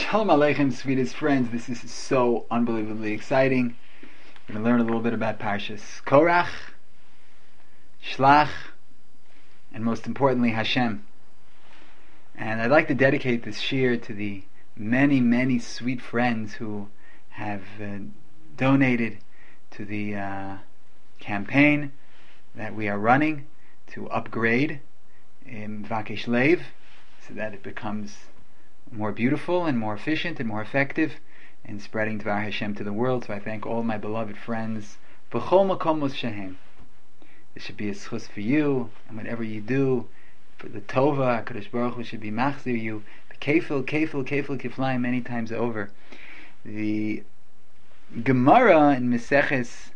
Shalom Aleichem, sweetest friends. This is so unbelievably exciting. We're going to learn a little bit about Parshas Korach, Shlach, and most importantly, Hashem. And I'd like to dedicate this shir to the many, many sweet friends who have donated to the campaign that we are running to upgrade Vakesh Lev so that it becomes more beautiful and more efficient and more effective in spreading Dvar Hashem to the world. So I thank all my beloved friends. B'chol makom shehem. This should be a schus for you, and whatever you do for the Tova, HaKadosh Baruch Hu should be machzir you. The kefil, kiflayim many times over. The Gemara in Meseches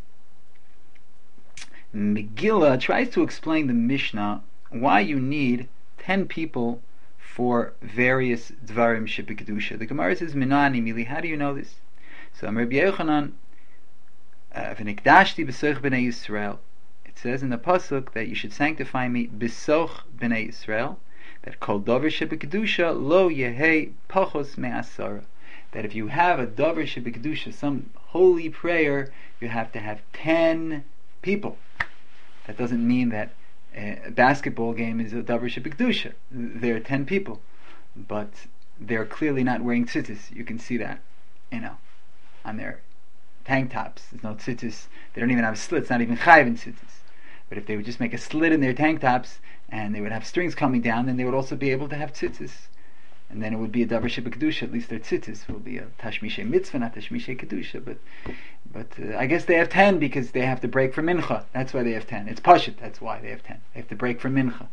Megillah tries to explain the Mishnah why you need 10 people for various dvarim shebekdusha. The Gemara says, "Minani mili." How do you know this? So, Rabbi Yochanan, "V'nikdashti b'soch b'nei Yisrael." It says in the pasuk that you should sanctify me b'soch b'nei Yisrael. That kol davar shebekdusha lo yehei pachos me'asara. That if you have a davar shebekdusha, some holy prayer, you have to have 10 people. That doesn't mean that a basketball game is a davar shebekdusha. There are 10 people, but they're clearly not wearing tzitzis. You can see that, on their tank tops. There's no tzitzis. They don't even have slits. Not even chayiv in tzitzis. But if they would just make a slit in their tank tops and they would have strings coming down, then they would also be able to have tzitzis. And then it would be a davar shebekdusha. At least their tzitzis will be a tashmishe mitzvah, not tashmishe kedusha. But I guess they have 10 because they have to break for mincha. That's why they have 10. It's pashut. That's why they have 10. They have to break for mincha.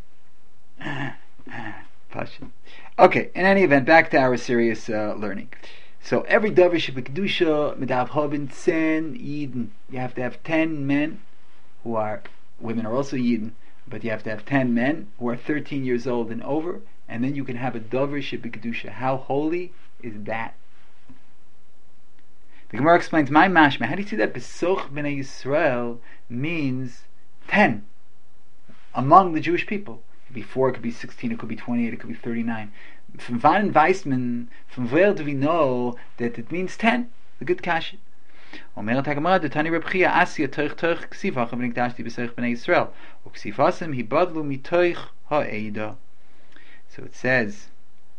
Pashut. Okay. In any event, back to our serious learning. So every davar shebekdusha medav haben 10 yidden. You have to have 10 men who are women are also yidden, but you have to have 10 men who are 13 years old and over. And then you can have a davar shebekdusha. How holy is that? The Gemara explains, my mashma, how do you see that Besoch b'nei Yisrael means 10 among the Jewish people? It could be 4, it could be 16, it could be 28, it could be 39. From Van Weissman, from where do we know that it means 10? The good kasha. Omeret HaGemara, Tani Reb Chia, Asya toich ksivach v'nikdashti Besoch b'nei Yisrael. Uksivasem hibadlu mitoich ha'eda. So it says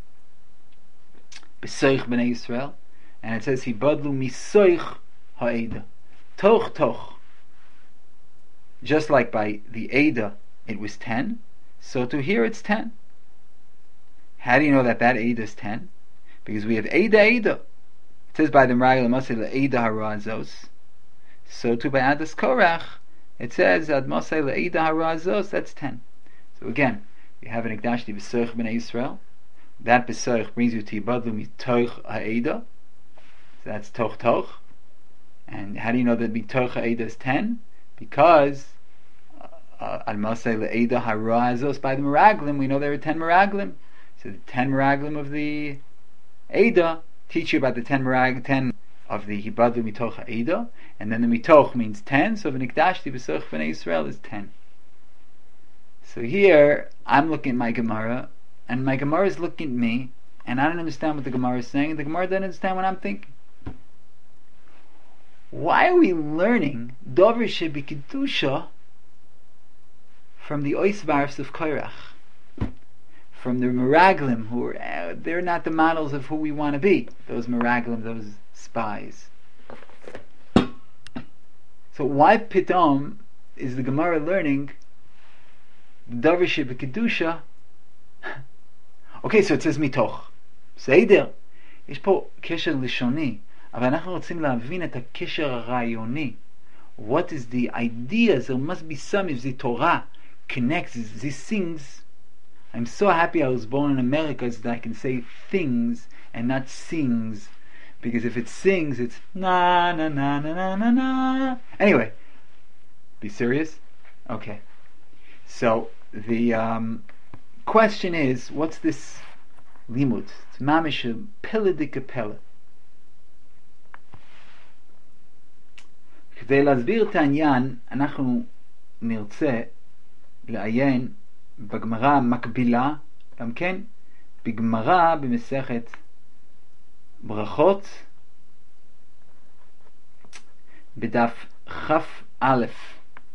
Besoich b'nei Yisrael, and it says Hibadlu misoich ha'eda, toch. Just like by the Eda it was 10, so to here it's 10. How do you know that Eda is 10? Because we have Eda. It says by the Meraglim Masei Eda harazos. So too by Adas Korach it says Ad Masei Eda harazos. That's 10. So again, you have an Ikdashti B'Soich B'nei Yisrael. That B'Soich brings you to Yibadlu Mitoich Ha'eda. So that's Toch. And how do you know that Mitoich Ha'eda is 10? Because Al Masei Le'eda Harazos by the Meraglim, we know there are 10 Meraglim. So the 10 Meraglim of the Eda teach you about the 10 of the Yibadlu Mitoich Ha'eda. And then the Mitoch means 10, so the Ikdashti B'Soich B'nei Yisrael is 10. So here, I'm looking at my Gemara, and my Gemara is looking at me, and I don't understand what the Gemara is saying, and the Gemara doesn't understand what I'm thinking. Why are we learning Dover Shebekdusha from the Oisvarfs of Korach? From the Meraglim, who are, they're not the models of who we want to be, those Meraglim, those spies. So why Pitom is the Gemara learning Davar shebekdusha? Okay, so it says mitoch. בסדר. יש פה קשר לשוני, אבל אנחנו רוצים להבין את הקשר הרעיוני. What is the idea? There must be some, if the Torah connects these things. I'm so happy I was born in America so that I can say things and not sings. Because if it sings, it's na na na na na na na. Anyway, be serious? Okay. So the question is, what's this limud? It's mamish a pella de kapella. כדי להסביר את העניין, אנחנו נרצה לעיין בגמרא מקבילה, גם כן בגמרא במסכת Brachot, b'daf chaf aleph.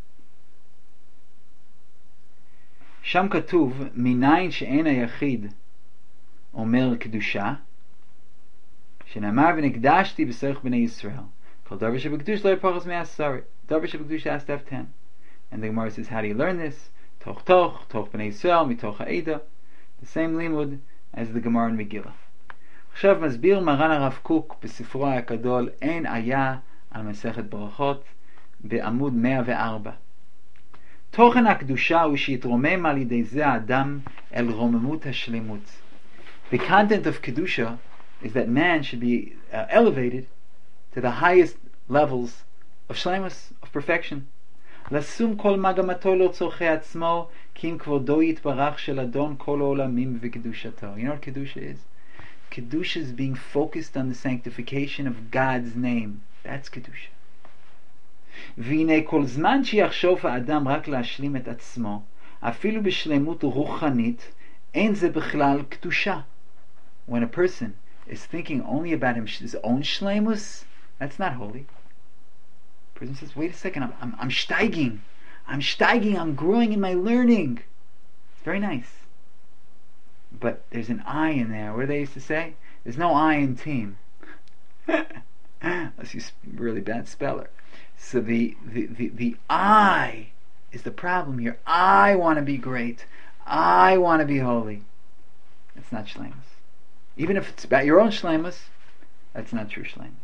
שם כתוב, מניין שאין היחיד אומר קדושה, שנאמר ונקדשתי בשרך בני ישראל. כל דבר שבקדוש לא יפרס מעשרה. דבר שבקדוש has to have 10. And the Gemara says, how do you learn this? toch bnei Yisrael, mitoch ha'eda. The same limud as the Gemara in Megillah. עכשיו מסביר מרן הרב קוק בספרו הגדול אין היה על מסכת ברכות בעמוד 104. תוכן הקדושה הוא שיתרומם על ידי זה האדם אל רוממות השלמות. The content of Kedusha is that man should be elevated to the highest levels of shlemus, of perfection. לשום כל מגמתו לא צורכי עצמו, כי אם כבודו יתברך של אדון כל העולמים וקדושתו. You know what Kedusha is? Kedusha is being focused on the sanctification of God's name. That's Kedusha. והנה כל זמן שיחשוב האדם רק להשלים את עצמו, אפילו בשלמות רוחנית, אין זה בכלל קדושה. When a person is thinking only about his own shlemus, that's not holy. The person says, wait a second, I'm steiging, I'm growing in my learning. It's very nice. But there's an I in there. What do they used to say? There's no I in team. Unless you're a really bad speller. So the I is the problem here. I want to be great. I want to be holy. That's not shlemus. Even if it's about your own shlemus, that's not true shlemus.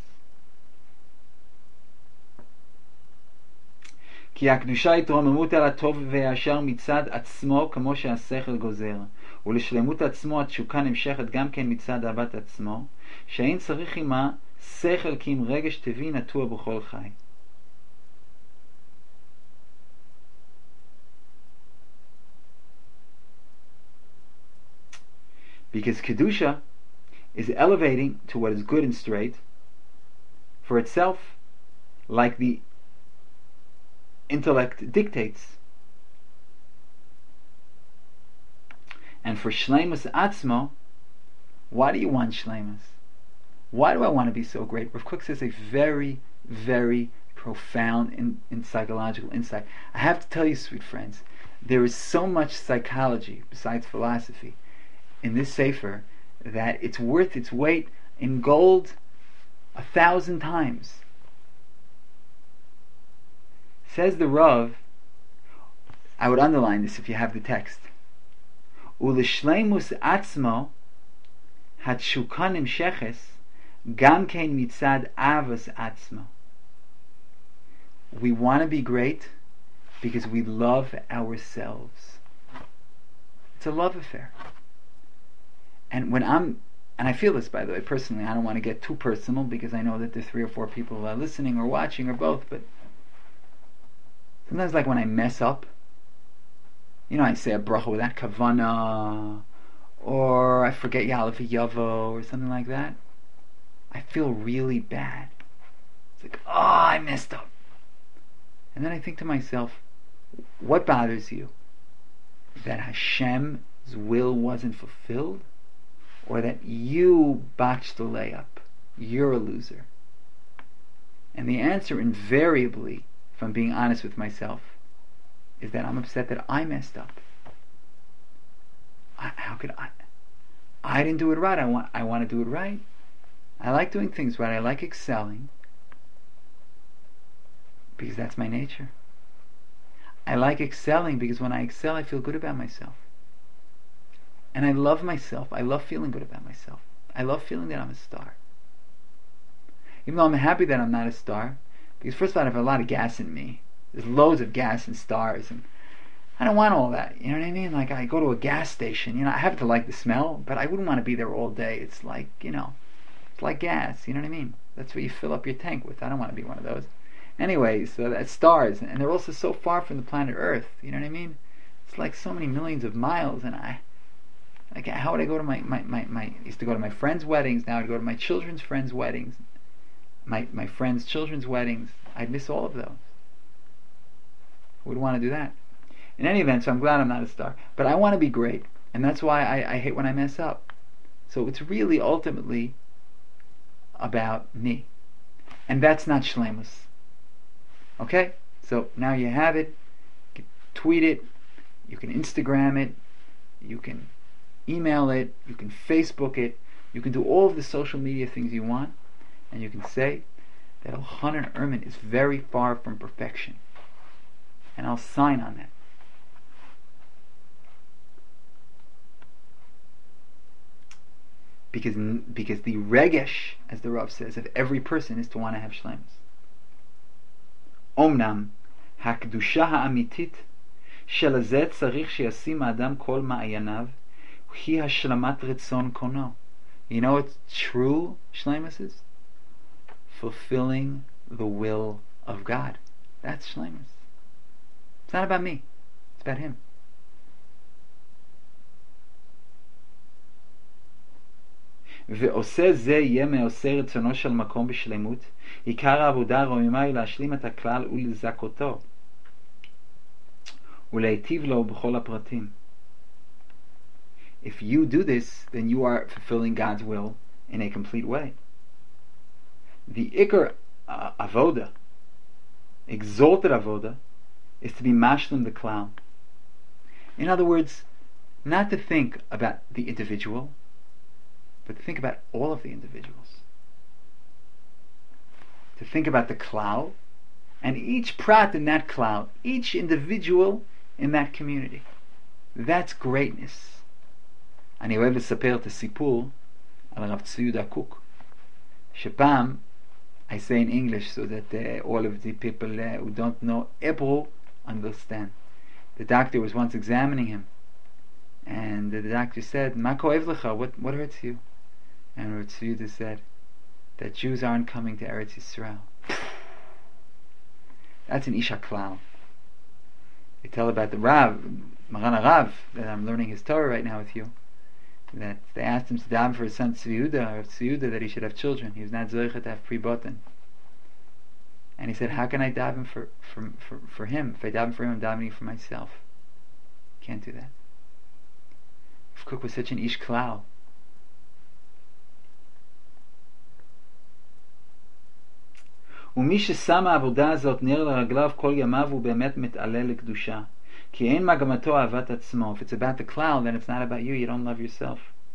כי הקדושה התרוממות על הטוב והישר מצד עצמו כמו שהשכל גוזר, ולשלמות עצמו התשוקה נמשכת גם כן מצד אהבת עצמו, שאין צריך עמה שכל כי אם רגש טבעי נטוע בכל חי. Because Kedusha is elevating to what is good and straight for itself, like the intellect dictates. And for Shleimus Atzmo, why do you want Shleimus? Why do I want to be so great? Rav Kook says a very, very profound in psychological insight. I have to tell you, sweet friends, there is so much psychology besides philosophy in this sefer that it's worth its weight in gold 1,000 times. Says the Rav, I would underline this if you have the text. Ulishleimus atzmo hatshuka nimsheches gam kein mitzad avas atzmo. We want to be great because we love ourselves. It's a love affair. And I feel this, by the way, personally, I don't want to get too personal because I know that there's 3 or 4 people listening or watching or both, but sometimes like when I mess up, I say a bracha without kavana, or I forget Ya'aleh V'Yavo, or something like that, I feel really bad. It's like, I messed up. And then I think to myself, what bothers you? That Hashem's will wasn't fulfilled? Or that you botched the layup? You're a loser. And the answer invariably, if I'm being honest with myself, is that I'm upset that I messed up. How could I? I didn't do it right. I want to do it right. I like doing things right. I like excelling because that's my nature. I like excelling because when I excel, I feel good about myself. And I love myself. I love feeling good about myself. I love feeling that I'm a star. Even though I'm happy that I'm not a star, because first of all, I have a lot of gas in me. There's loads of gas and stars, and I don't want all that. You know what I mean? Like I go to a gas station, I have to like the smell, but I wouldn't want to be there all day. It's like, it's like gas. You know what I mean? That's what you fill up your tank with. I don't want to be one of those. Anyway, so that's stars, and they're also so far from the planet Earth. You know what I mean? It's like so many millions of miles, and how would I go to my I used to go to my friends' weddings, now I'd go to my children's friends' weddings, my friends' children's weddings. I'd miss all of those. Who would want to do that? In any event, so I'm glad I'm not a star. But I want to be great, and that's why I hate when I mess up. So it's really ultimately about me. And that's not shlemus. Okay? So now you have it. You can tweet it. You can Instagram it. You can email it. You can Facebook it. You can do all of the social media things you want. And you can say that Elchanan Ehrman is very far from perfection. And I'll sign on that. Because the regesh, as the Rav says, of every person is to want to have shlemus. Omnam, hakdusha ha'amitit, שלזה צריך שישים האדם כל מעייניו, היא השלמת רצון קונו. You know what true shlemus is? Fulfilling the will of God. That's shlemus. It's not about me. It's about Him. ועושה זה יהיה מעושה רצונו של מקום בשלמות. עיקר העבודה הרוממה היא להשלים את הכלל ולזכותו ולהיטיב לו בכל הפרטים. If you do this, then you are fulfilling God's will in a complete way. The ikar avoda, exalted avoda, is to be mashlim the klal. In other words, not to think about the individual, but to think about all of the individuals. To think about the klal, and each prat in that klal, each individual in that community. That's greatness. אני אוהב לספר את הסיפור על הרב צבי יהודה קוק. שפעם, I say in English so that all of the people who don't know Hebrew understand. The doctor was once examining him, and the doctor said, "Ma koev lecha? What hurts you?" And Rav Tzvi Yehuda said that Jews aren't coming to Eretz Yisrael. That's an Isha Klal. They tell about the Rav, Maran Rav, that I'm learning his Torah right now with you, that they asked him to daven for his son Tzvi Yehuda, that he should have children. He was not zoichet to have pre-botan. And he said, how can I daven for him? If I daven for him, I'm davening for myself. Can't do that. Rav Kook was such an Ish Klal. ומי ששם העבודה הזאת נר לרגליו כל ימיו הוא באמת מתעלה לקדושה. כי אין מגמתו אהבת עצמו. If it's about the cloud, then it's not about you. You don't love yourself.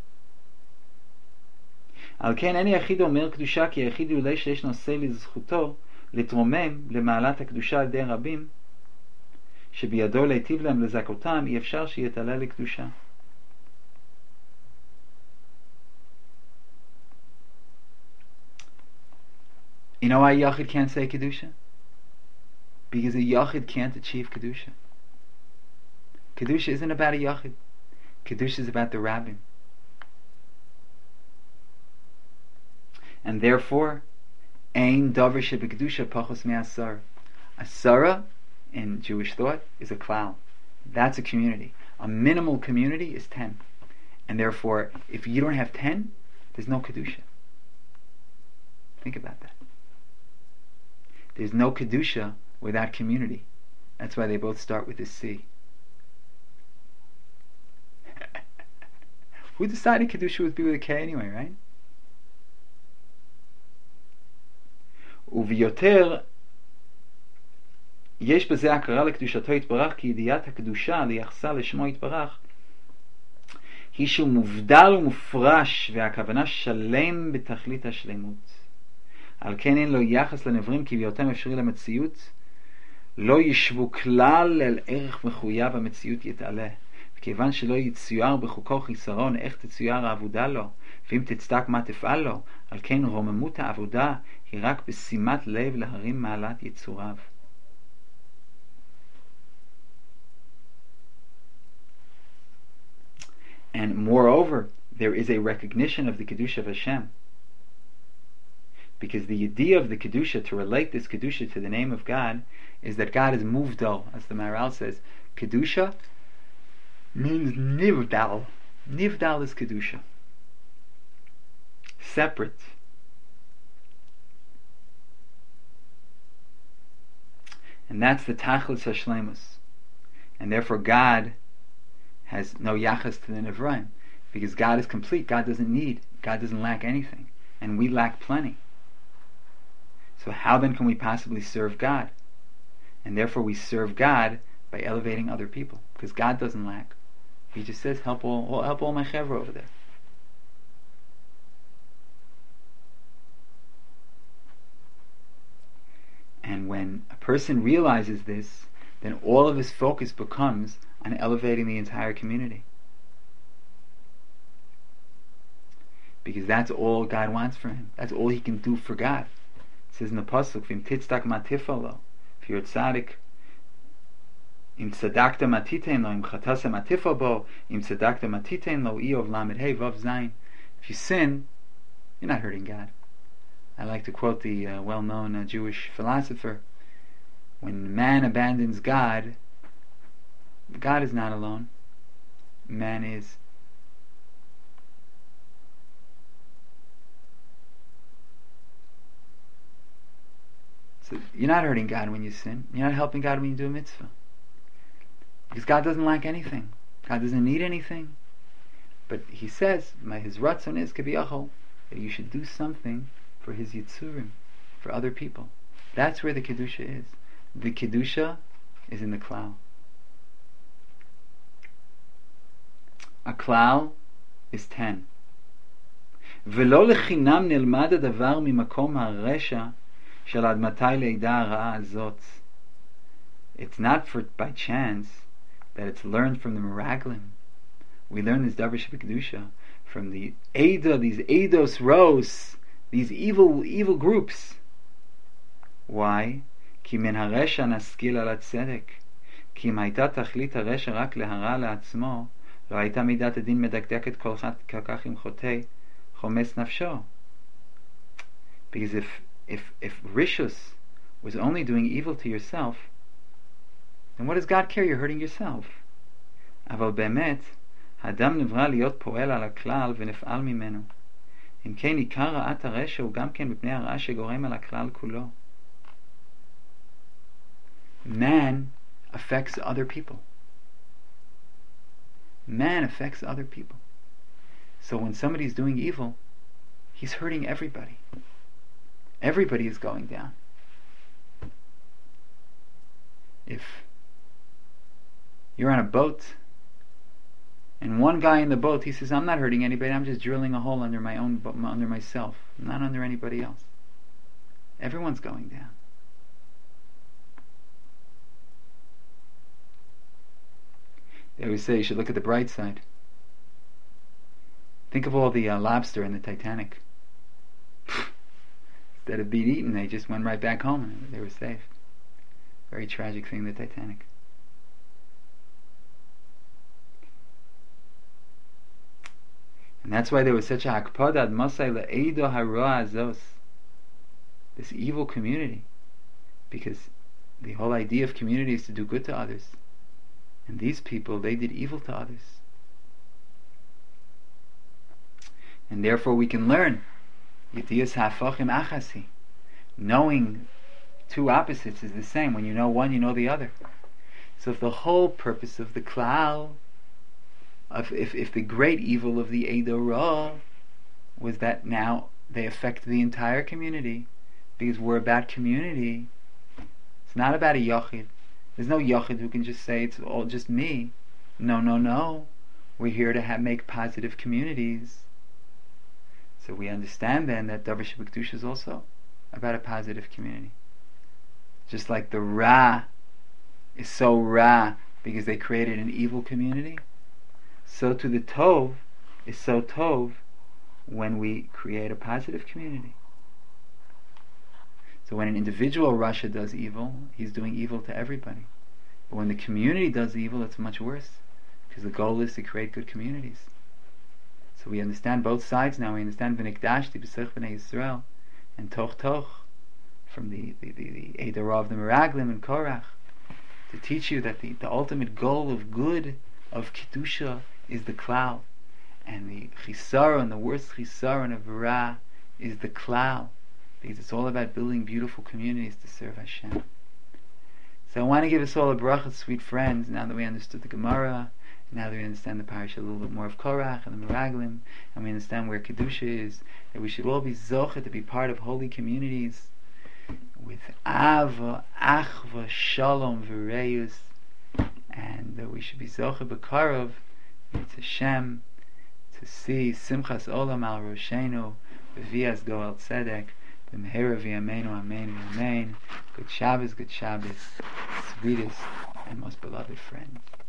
על כן אין היחיד אומר קדושה, כי היחיד הוא אולי שיש נושא לזכותו לתרומם למעלת הקדושה על ידי רבים, שבידו להיטיב להם לזכותם, אי אפשר שיתעלה לקדושה. You know why a Yachid can't say Kedusha? Because a Yachid can't achieve Kedusha. Kedusha isn't about a Yachid. Kedusha is about the Rabbim. And therefore, Ein Davar Shebekdusha Pachos Me'asar. Asara, in Jewish thought, is a klal. That's a community. A minimal community is 10. And therefore, if you don't have 10, there's no Kedusha. Think about that. There's no Kedusha without community. That's why they both start with a C. Who decided Kedusha would be with a K anyway, right? וביותר יש בזה הכרה לקדושתו יתברך, כי ידיעת הקדושה ליחסה לשמו יתברך היא שהוא מובדל ומופרש, והכוונה שלם בתכלית השלמות. על כן אין לו יחס לנברים, כי בהיותם אפשרי למציאות לא ישבו כלל אל ערך מחויב המציאות יתעלה, וכיוון שלא יצויר בחוקו חיסרון איך תצויר העבודה לו, ואם תצדק מה תפעל לו, על כן רוממות העבודה היא רק בשימת לב להרים מעלת יצוריו. And moreover, there is a recognition of the Kedusha of Hashem. Because the idea of the Kedusha, to relate this Kedusha to the name of God, is that God is Muvdal, as the Maharal says. Kedusha means Nivdal. Nivdal is Kedusha. Separate. And that's the Tachlis HaShlemus. And therefore God has no Yachas to the Nevraim. Because God is complete. God doesn't need. God doesn't lack anything. and we lack plenty. So how then can we possibly serve God? And therefore we serve God by elevating other people, because God doesn't lack. He just says, help all my chevra over there. And when a person realizes this, then all of his focus becomes on elevating the entire community. Because that's all God wants from him. That's all he can do for God. It says in the pasuk, "V'im titzdak matifalo." If you're a tzaddik, im tzedakta matitein lo, im chatasa matifo bo, im tzedakta matitein lo, Iyov lamed hey vav zayin. If you sin, you're not hurting God. I like to quote the well-known Jewish philosopher: when man abandons God, God is not alone. Man is. So you're not hurting God when you sin. You're not helping God when you do a mitzvah. Because God doesn't lack anything. God doesn't need anything. But He says, His ratzon is kaviyachol, that you should do something for His yitzurim, for other people. That's where the kedusha is. The kedusha is in the klal. A klal is 10. V'lo lechinam nilmad hadavar mimakom haresha shel ad matai leida ha'ra azot. It's not by chance that it's learned from the meraglim. We learn this davar shebekdusha from the Eidah, these Eidos Ros, these evil groups. Why? כי מן הרשע נשכיל על הצדק. כי אם הייתה תכלית הרשע רק להרע לעצמו, לא הייתה מידת הדין מדקדקת כל כך עם חוטא, חומס נפשו. Because if Rishus was only doing evil to yourself, then what does God care? You're hurting yourself. אבל באמת, האדם נברא להיות פועל על הכלל ונפעל ממנו. אם כן, עיקר רעת הרשע הוא גם כן מפני הרעה שגורם על הכלל כולו. Man affects other people. Man affects other people. So when somebody's doing evil, he's hurting everybody. Everybody is going down. If you're on a boat and one guy in the boat, he says, I'm not hurting anybody, I'm just drilling a hole under under myself, not under anybody else. Everyone's going down. They always say you should look at the bright side. Think of all the lobster in the Titanic. Instead of being eaten, they just went right back home and they were safe. Very tragic thing, the Titanic. And that's why there was such a hakpada ad masay le'eido hara azos, this evil community, because the whole idea of community is to do good to others. And these people, they did evil to others. And therefore we can learn Yediyas ha'afachim achasi. Knowing two opposites is the same. When you know one, you know the other. So if the whole purpose of the klal, if the great evil of the Eidah Ra was that now they affect the entire community, because we're about community, it's not about a yachid. There's no yachid who can just say it's all just me. No. We're here to make positive communities. So we understand then that Davar Shebekdusha is also about a positive community. Just like the Ra is so Ra because they created an evil community, so to the Tov is so Tov when we create a positive community. So when an individual Rasha does evil, he's doing evil to everybody. But when the community does evil, it's much worse, because the goal is to create good communities. So we understand both sides now. We understand V'nikdashti b'sech b'nei Yisrael and Toch from the Eidah Ra of the Meraglim and Korach, to teach you that the ultimate goal of good, of Kedusha, is the klal, and the Chisaron, the worst Chisaron of Ra, is the klal, because it's all about building beautiful communities to serve Hashem. So I want to give us all a bracha, sweet friends, now that we understood the Gemara Now that we understand the parasha a little bit more of Korach and the Meraglim, and we understand where Kedusha is, that we should all be zocher to be part of holy communities with Ava, Achva, Shalom, V'reus, and that we should be zocher b'karov to Hashem, to see Simchas Olam al Roshenu, V'vias Goel Tzedek, B'mehera v'yameinu, Amen, Amen. Good Shabbos, sweetest and most beloved friends.